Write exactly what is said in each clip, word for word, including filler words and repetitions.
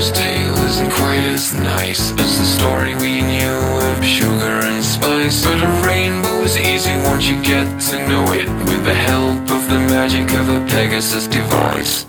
Cinderella's tale isn't quite as nice as the story we knew of sugar and spice. But a rainbow is easy once you get to know it, with the help of the magic of a Pegasus device.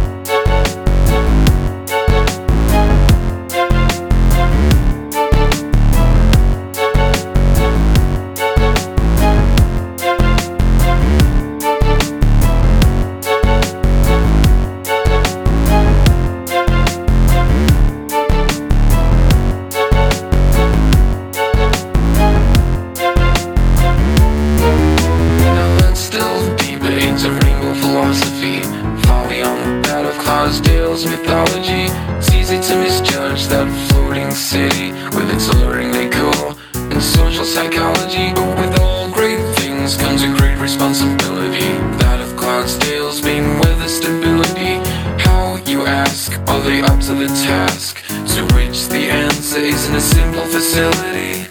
Far beyond that of Clydesdale's mythology, it's easy to misjudge that floating city with its alluring decor and social psychology. But with all great things comes a great responsibility, that of Clydesdale's main weather stability. How, you ask, are they up to the task? To which the answer isn't a simple facility.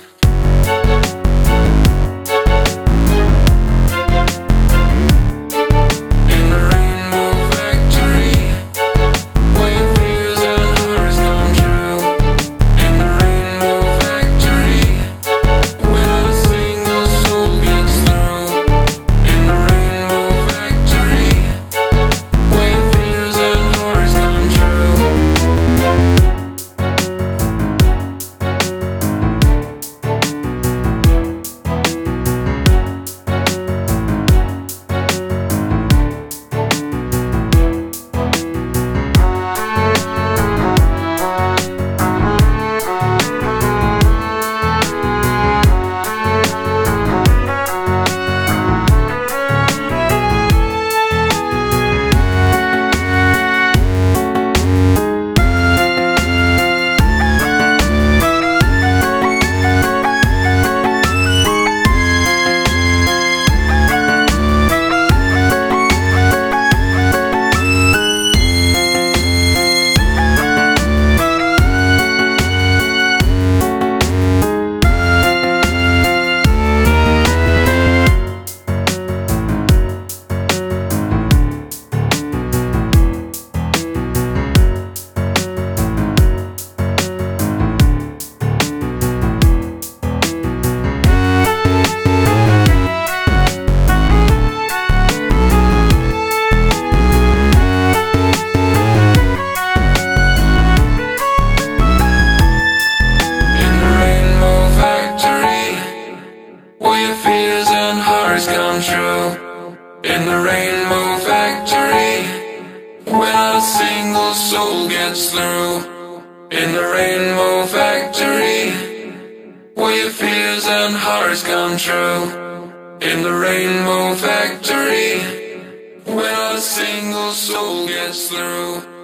Come true in the Rainbow Factory, when a single soul gets through. In the Rainbow Factory, where your fears and horrors come true. In the Rainbow Factory, when a single soul gets through.